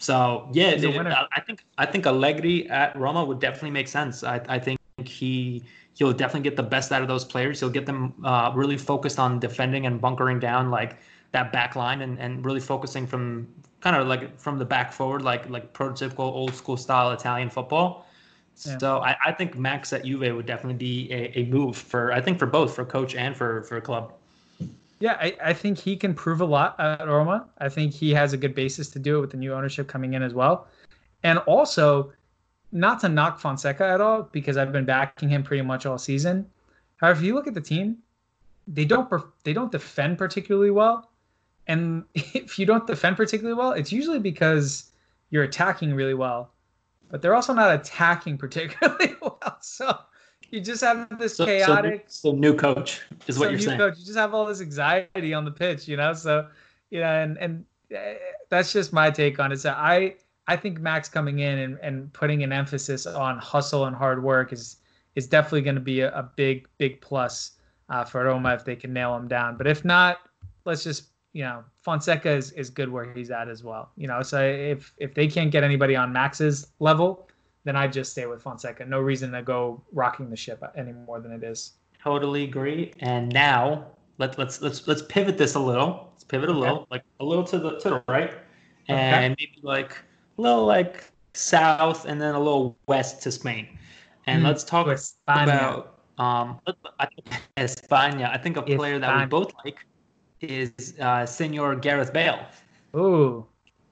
So yeah, it, I think I think Allegri at Roma would definitely make sense. I, I think he he'll definitely get the best out of those players. He'll get them uh, really focused on defending and bunkering down like that back line and, and really focusing from kind of like from the back forward, like like prototypical old school style Italian football. Yeah. So I, I think Max at Juve would definitely be a, a move for I think for both for coach and for for club. Yeah, I, I think he can prove a lot at Roma. I think he has a good basis to do it with the new ownership coming in as well. And also, not to knock Fonseca at all, because I've been backing him pretty much all season. However, if you look at the team, they don't they don't defend particularly well. And if you don't defend particularly well, it's usually because you're attacking really well. But they're also not attacking particularly well. So you just have this so, chaotic. So, so new coach is what so you're saying. Coach, you just have all this anxiety on the pitch, you know. So, you know, and and that's just my take on it. So I I think Max coming in and, and putting an emphasis on hustle and hard work is is definitely going to be a, a big big plus uh, for Roma if they can nail him down. But if not, let's just you know Fonseca is, is good where he's at as well. You know, so if if they can't get anybody on Max's level, then I just stay with Fonseca. No reason to go rocking the ship any more than it is. Totally agree. And now let's let's let's let's pivot this a little. Let's pivot a Okay. little, like a little to the to the right, Okay. and maybe like a little like south, and then a little west to Spain. And Mm, let's talk to España. about um I think España. I think a player that we España. both like is uh, Senor Gareth Bale. Ooh,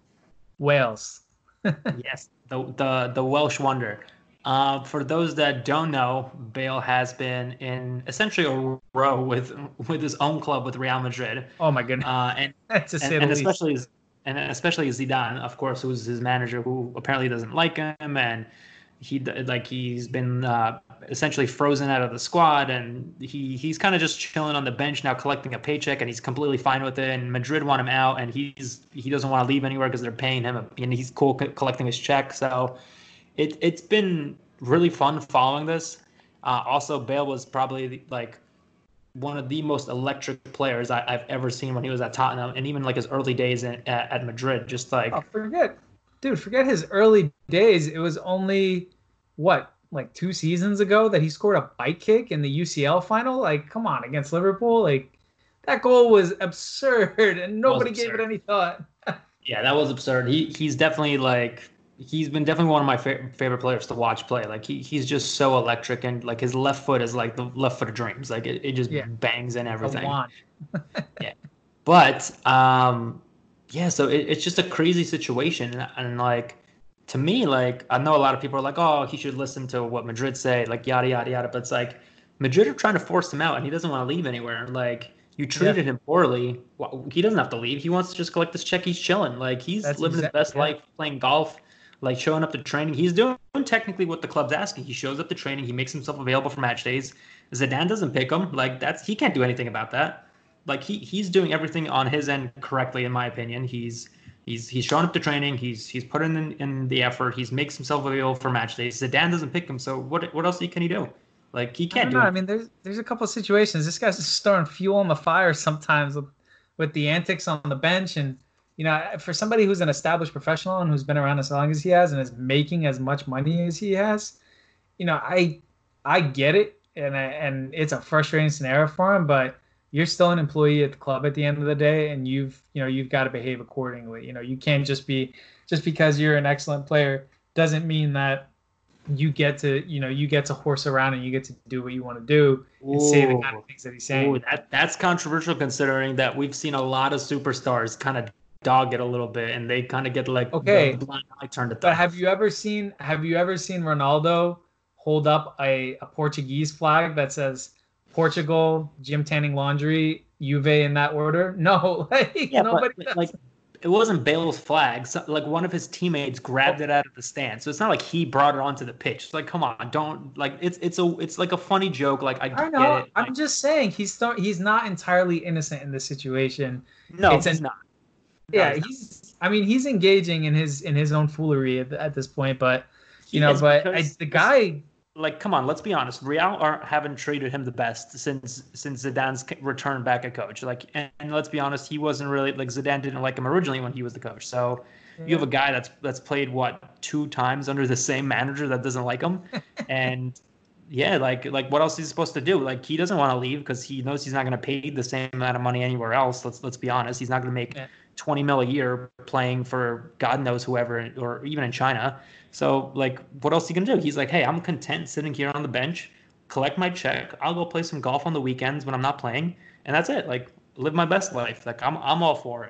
Wales. Yes, the the the Welsh wonder. Uh, for those that don't know, Bale has been in essentially a row with with his own club with Real Madrid, Oh my goodness, uh, and, to and say the and least. especially and especially Zidane, of course, who's his manager, who apparently doesn't like him, and he like he's been uh, essentially frozen out of the squad, and he he's kind of just chilling on the bench now, collecting a paycheck, and he's completely fine with it. And Madrid want him out, and he's he doesn't want to leave anywhere because they're paying him, and he's cool collecting his check. So it it's been really fun following this. Uh, also, Bale was probably like one of the most electric players I, I've ever seen when he was at Tottenham, and even like his early days in, at, at Madrid. Just Oh, like forget, dude, forget his early days. It was only what, like two seasons ago that he scored a bike kick in the U C L final. Like, come on, against Liverpool. Like, that goal was absurd, and was nobody gave it absurd. any thought. Yeah, that was absurd. He he's definitely like he's been definitely one of my fa- favorite players to watch play. Like he he's just so electric, and like his left foot is like the left foot of dreams. Like it, it just Yeah, bangs in a everything. wand. Yeah. But um yeah, so it, it's just a crazy situation, and, and like to me, like I know a lot of people are like, oh, he should listen to what Madrid say, like yada yada yada. But it's like Madrid are trying to force him out, and he doesn't want to leave anywhere. Like you Yeah, treated him poorly. Well, he doesn't have to leave. He wants to just collect this check. He's chilling. Like he's that's living his exactly. best Yeah, life, playing golf, like showing up to training. He's doing technically what the club's asking. He shows up to training. He makes himself available for match days. Zidane doesn't pick him. Like that's he can't do anything about that. Like he he's doing everything on his end correctly, in my opinion. He's he's he's showing up to training. He's he's putting in, in the effort. He's makes himself available for match days. Zidane doesn't pick him. So what what else can he do? Like he I can't don't do know. I anything. mean, there's there's a couple of situations. This guy's just throwing fuel on the fire sometimes with, with the antics on the bench, and you know, for somebody who's an established professional and who's been around as long as he has and is making as much money as he has, you know, I I get it, and I, and it's a frustrating scenario for him, but you're still an employee at the club at the end of the day, and you've you know you've got to behave accordingly. You know, you can't just be just because you're an excellent player doesn't mean that you get to you know you get to horse around and you get to do what you want to do and say the kind of Ooh. things that he's Ooh, saying. that that's controversial considering that we've seen a lot of superstars kind of dog it a little bit, and they kind of get like the Okay, blind eye turned at but them. have you ever seen have you ever seen Ronaldo hold up a, a Portuguese flag that says Portugal, Gym Tanning Laundry, Juve in that order? No, like Yeah, but nobody like does. it wasn't Bale's flag. So, like one of his teammates grabbed it out of the stand. So it's not like he brought it onto the pitch. It's like, come on, don't like it's it's a it's like a funny joke. Like I I get know. it. I'm Like just saying he's still, he's not entirely innocent in this situation. no, It's he's an not. No, yeah, he's not. he's I mean he's engaging in his in his own foolery at, at this point, but you He know, is but I, because the this, guy like, come on, let's be honest. Real aren't haven't treated him the best since since Zidane's return back at coach. Like, and, and let's be honest, he wasn't really like Zidane didn't like him originally when he was the coach. So you have yeah. a guy that's that's played what two times under the same manager that doesn't like him, and yeah, like like what else is he supposed to do? Like he doesn't want to leave because he knows he's not going to pay the same amount of money anywhere else. Let's let's be honest, he's not going to make Yeah. twenty mil a year playing for God knows whoever or even in China. So like what else he can do? He's like, hey, I'm content sitting here on the bench, collect my check. I'll go play some golf on the weekends when I'm not playing, and that's it. Like live my best life. Like I'm I'm all for it.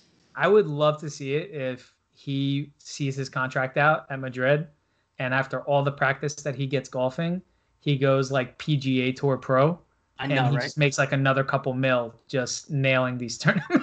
I would love to see it if he sees his contract out at Madrid, and after all the practice that he gets golfing, he goes like P G A Tour Pro, I and know, he right? just makes like another couple mil just nailing these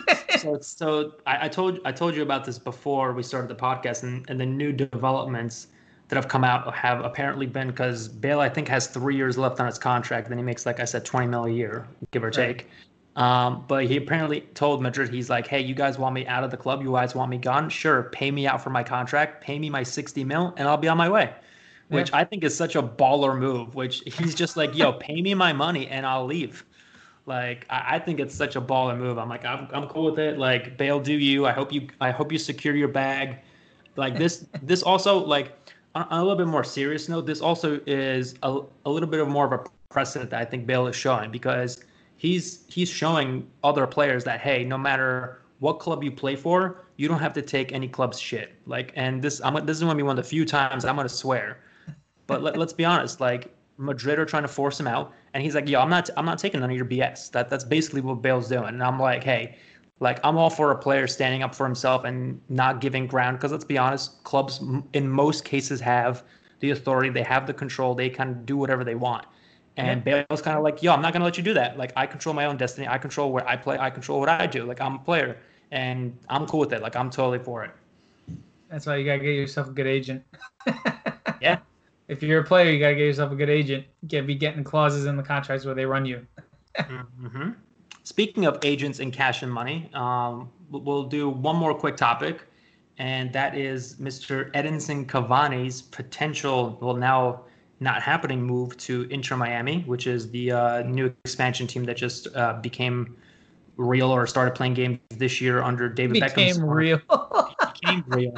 So tournaments. it's so I, I told I told you about this before we started the podcast, and, and the new developments that have come out have apparently been because Bale I think has three years left on his contract. Then he makes like I said twenty mil a year, give or Right. take. Um, but he apparently told Madrid he's like, hey, you guys want me out of the club? You guys want me gone? Sure, pay me out for my contract, pay me my sixty mil, and I'll be on my way. Yeah. Which I think is such a baller move. Which he's just like, yo, pay me my money and I'll leave. Like I, I think it's such a baller move. I'm like I'm I'm cool with it. Like Bale, do you? I hope you I hope you secure your bag. Like this this also like on, on a little bit more serious note. This also is a, a little bit of more of a precedent that I think Bale is showing, because he's he's showing other players that, hey, no matter what club you play for, you don't have to take any club's shit. Like, and this I'm this is going to be one of the few times I'm going to swear. But let, let's be honest, like Madrid are trying to force him out, and he's like, "Yo, I'm not I'm not taking none of your B S." That that's basically what Bale's doing. And I'm like, "Hey, like I'm all for a player standing up for himself and not giving ground, because let's be honest, clubs in most cases have the authority, they have the control, they kind of do whatever they want." And yeah. Bale's kind of like, "Yo, I'm not going to let you do that. Like, I control my own destiny. I control where I play. I control what I do. Like, I'm a player, and I'm cool with it. Like, I'm totally for it." That's why you got to get yourself a good agent. Yeah. If you're a player, you got to get yourself a good agent. You can't be getting clauses in the contracts where they run you. mm-hmm. Speaking of agents and cash and money, um, we'll do one more quick topic, and that is Mister Edinson Cavani's potential, well, now not happening move to Inter Miami, which is the uh, new expansion team that just uh, became real or started playing games this year under David Beckham. Became real. became real.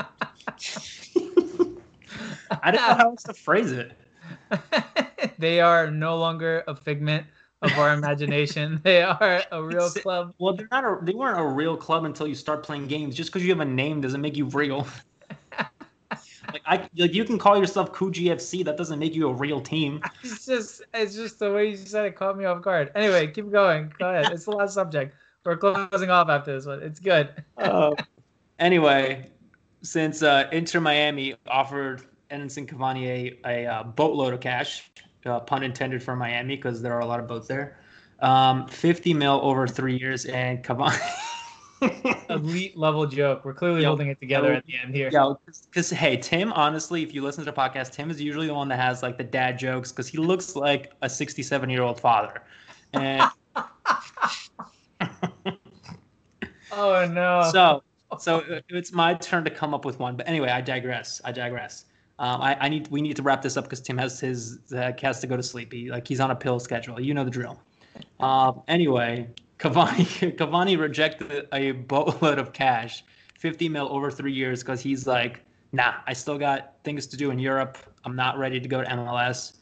I don't know how else to phrase it. They are no longer a figment of our imagination. They are a real it's, club. Well, they're not. A, they weren't a real club until you start playing games. Just because you have a name doesn't make you real. like I, like you can call yourself Coogee F C. That doesn't make you a real team. It's just, it's just the way you said it caught me off guard. Anyway, keep going. Go ahead. It's the last subject. We're closing off after this one. It's good. uh, anyway, since uh, Inter Miami offered Edinson Cavani a, a, a boatload of cash, uh, pun intended, for Miami, because there are a lot of boats there. Um, fifty mil over three years, and Cavani. Elite level joke. We're clearly yo, holding it together yo, at the end here. Yeah, because hey, Tim, honestly, if you listen to the podcast, Tim is usually the one that has like the dad jokes, because he looks like a sixty-seven year old father. And oh no. So, so it's my turn to come up with one. But anyway, I digress. I digress. Um, I, I need we need to wrap this up because Tim has his uh, has to go to sleep. He, like he's on a pill schedule. You know the drill. Um, anyway, Cavani Cavani rejected a boatload of cash, fifty mil over three years, because he's like, nah, I still got things to do in Europe. I'm not ready to go to M L S.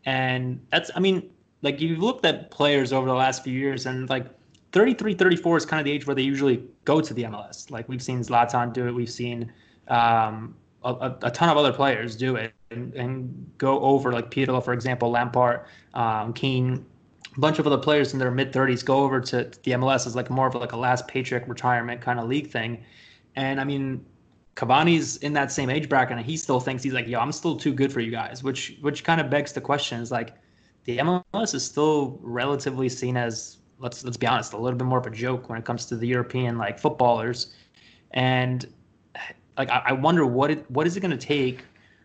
And that's, I mean, like you've looked at players over the last few years, and like thirty-three, thirty-four is kind of the age where they usually go to the M L S. Like we've seen Zlatan do it. We've seen um, a, a ton of other players do it and, and go over, like Pirlo, for example, Lampard, um, Keane, a bunch of other players in their mid thirties go over to, to the M L S as like more of like a last paycheck retirement kind of league thing. And I mean, Cavani's in that same age bracket, and he still thinks he's like, yo, I'm still too good for you guys, which which kind of begs the question is like, the M L S is still relatively seen as, let's let's be honest, a little bit more of a joke when it comes to the European like footballers. And like I, I wonder what it what is it going to take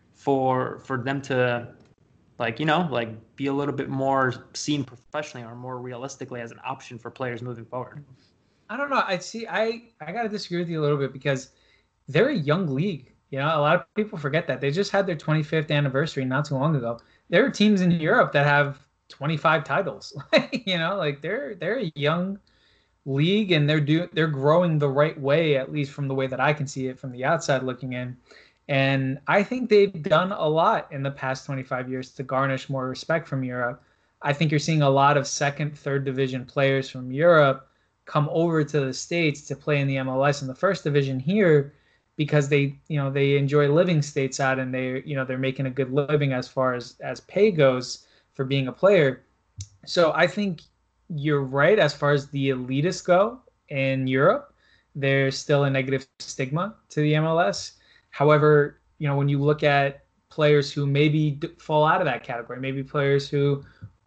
for for them to like, you know, like be a little bit more seen professionally or more realistically as an option for players moving forward. I don't know. I see. I I gotta disagree with you a little bit because they're a young league. You know, a lot of people forget that they just had their twenty-fifth anniversary not too long ago. There are teams in Europe that have twenty-five titles. You know, like they're they're a young league, and they're do they're growing the right way, at least from the way that I can see it from the outside looking in. And I think they've done a lot in the past twenty-five years to garnish more respect from Europe. I think you're seeing a lot of second, third division players from Europe come over to the States to play in the M L S in the first division here because they, you know, they enjoy living stateside, and they, you know, they're making a good living as far as, as pay goes for being a player. So I think you're right as far as the elitists go in Europe. There's still a negative stigma to the M L S. However, you know, when you look at players who maybe fall out of that category, maybe players who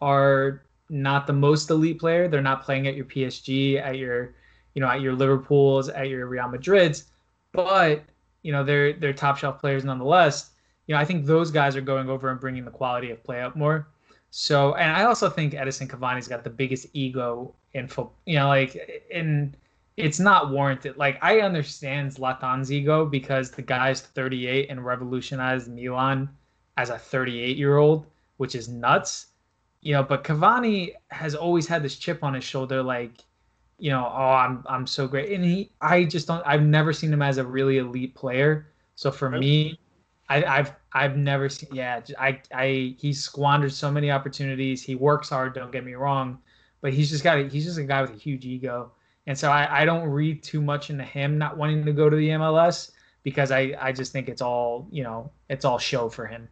are not the most elite player, they're not playing at your P S G, at your, you know, at your Liverpools, at your Real Madrids, but, you know, they're they're top shelf players nonetheless. You know, I think those guys are going over and bringing the quality of play up more. So, and I also think Edinson Cavani's got the biggest ego in football. You know, like, in it's not warranted. Like, I understand Zlatan's ego because the guy's thirty-eight and revolutionized Milan as a thirty-eight-year-old, which is nuts. You know, but Cavani has always had this chip on his shoulder, like, you know, oh, I'm I'm so great. And he, I just don't, I've never seen him as a really elite player. So for me, I, I've I've never seen. Yeah, I I he squandered so many opportunities. He works hard. Don't get me wrong, but he's just got a, he's just a guy with a huge ego, and so I I don't read too much into him not wanting to go to the M L S because I I just think it's all you know it's all show for him.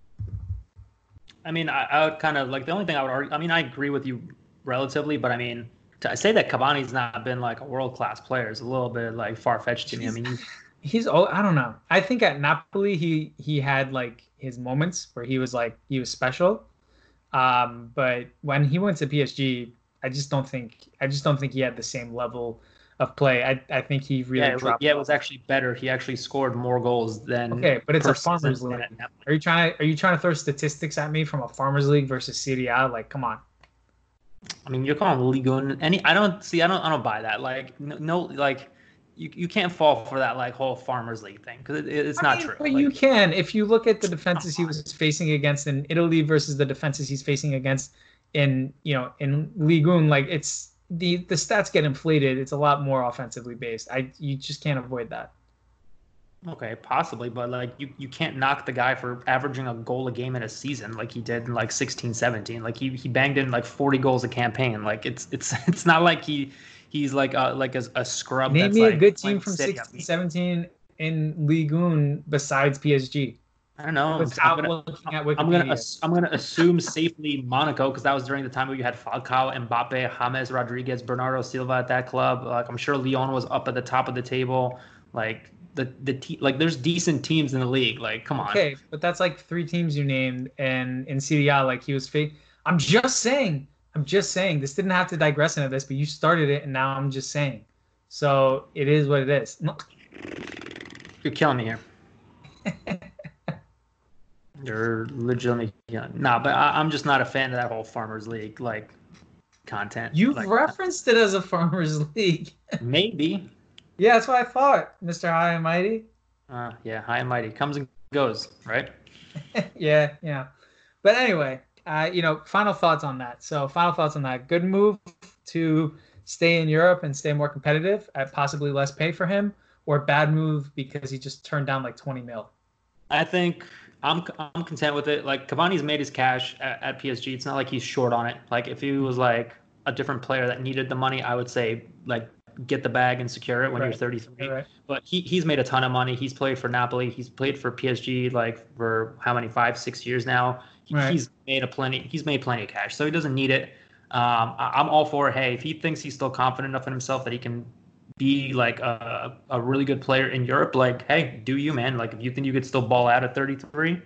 I mean, I, I would kind of like the only thing I would argue. I mean, I agree with you relatively, but I mean, to say that Cavani's not been like a world class player is a little bit like far fetched to me. I mean, he's, he's oh I don't know. I think at Napoli he he had like his moments where he was like he was special, um, but when he went to P S G, I just don't think I just don't think he had the same level of play. I I think he really yeah, dropped. Yeah, it was actually better. He actually scored more goals than. Okay, but it's a farmers league. Are you trying to are you trying to throw statistics at me from a farmers league versus Serie A? Like, come on. I mean, you're calling Ligue one. Any, I don't see. I don't. I don't buy that. Like, no, no like, you, you can't fall for that like whole farmers league thing because it, it's I not mean, true. But like, you can if you look at the defenses he was facing against in Italy versus the defenses he's facing against in you know in Ligue one. Like, it's the the stats get inflated. It's a lot more offensively based. I you just can't avoid that. Okay, possibly, but like you, you can't knock the guy for averaging a goal a game in a season like he did in like sixteen, seventeen. Like he, he banged in like forty goals a campaign. Like it's it's it's not like he he's like a like a, a scrub. Name that's me like a good team from sixteen, seventeen in Ligue one besides P S G. I don't know. Without I'm gonna, looking at Wikipedia. I'm gonna I'm gonna assume safely Monaco because that was during the time where you had Falcao, Mbappe, James Rodriguez, Bernardo Silva at that club. Like I'm sure Lyon was up at the top of the table. Like the the te- like there's decent teams in the league. Like come on. Okay, but that's like three teams you named, and in Serie A, like he was fake. I'm just saying. I'm just saying. This didn't have to digress into this, but you started it, and now I'm just saying. So it is what it is. No. You're killing me here. You're legitimately yeah. Nah, but I, I'm just not a fan of that whole Farmers League like content. You've like, referenced it as a Farmers League. Maybe. Yeah, that's what I thought, Mister High and Mighty. Uh, yeah, High and Mighty comes and goes, right? yeah, yeah. But anyway, uh, you know, final thoughts on that. So, final thoughts on that. Good move to stay in Europe and stay more competitive at possibly less pay for him, or bad move because he just turned down like twenty mil. I think I'm I'm content with it. Like Cavani's made his cash at, at P S G. It's not like he's short on it. Like if he was like a different player that needed the money, I would say like get the bag and secure it when right. you're thirty-three. Right. But he he's made a ton of money. He's played for Napoli. He's played for P S G like for how many five six years now. He, right. He's made a plenty. He's made plenty of cash, so he doesn't need it. Um, I, I'm all for hey if he thinks he's still confident enough in himself that he can be like a, a really good player in Europe, like, hey, do you, man? Like, if you think you could still ball out at thirty-three,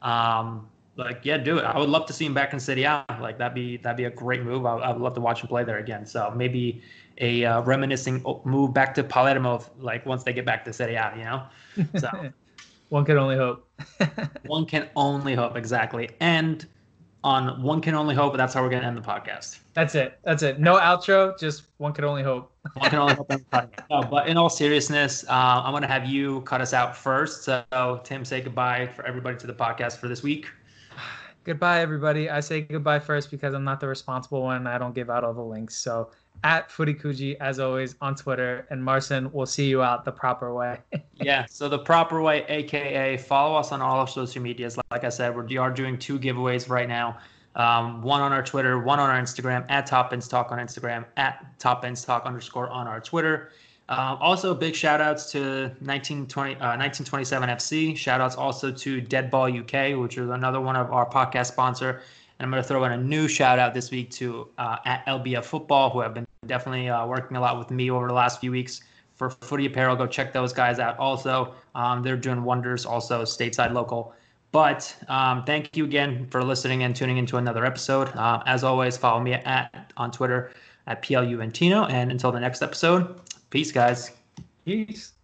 um, like, yeah, do it. I would love to see him back in Serie A. Like, that'd be that'd be a great move. I, I would love to watch him play there again. So maybe a uh, reminiscing move back to Palermo, like once they get back to Serie A, you know? So one can only hope. One can only hope, exactly. And on One Can Only Hope, that's how we're going to end the podcast. That's it. That's it. No outro, just One Can Only Hope. One Can Only Hope. No, but in all seriousness, uh, I'm going to have you cut us out first. So, Tim, say goodbye for everybody to the podcast for this week. Goodbye, everybody. I say goodbye first because I'm not the responsible one. I don't give out all the links. So, at FootyCuji, as always, on Twitter. And Marcin, we'll see you out the proper way. Yeah, so the proper way, a k a follow us on all our social medias. Like I said, we are doing two giveaways right now. Um, one on our Twitter, one on our Instagram, at Top Ends Talk on Instagram, at Top Ends Talk underscore on our Twitter. Um, also, big shout outs to nineteen twenty, uh, nineteen twenty-seven F C. Shout outs also to Deadball U K, which is another one of our podcast sponsor. And I'm going to throw in a new shout out this week to uh, at L B F Football, who have been definitely uh, working a lot with me over the last few weeks for footy apparel. Go check those guys out. Also, um, they're doing wonders. Also, stateside local. But um, thank you again for listening and tuning into another episode. Uh, as always, follow me at on Twitter at P L U Antino. And until the next episode, peace, guys. Peace.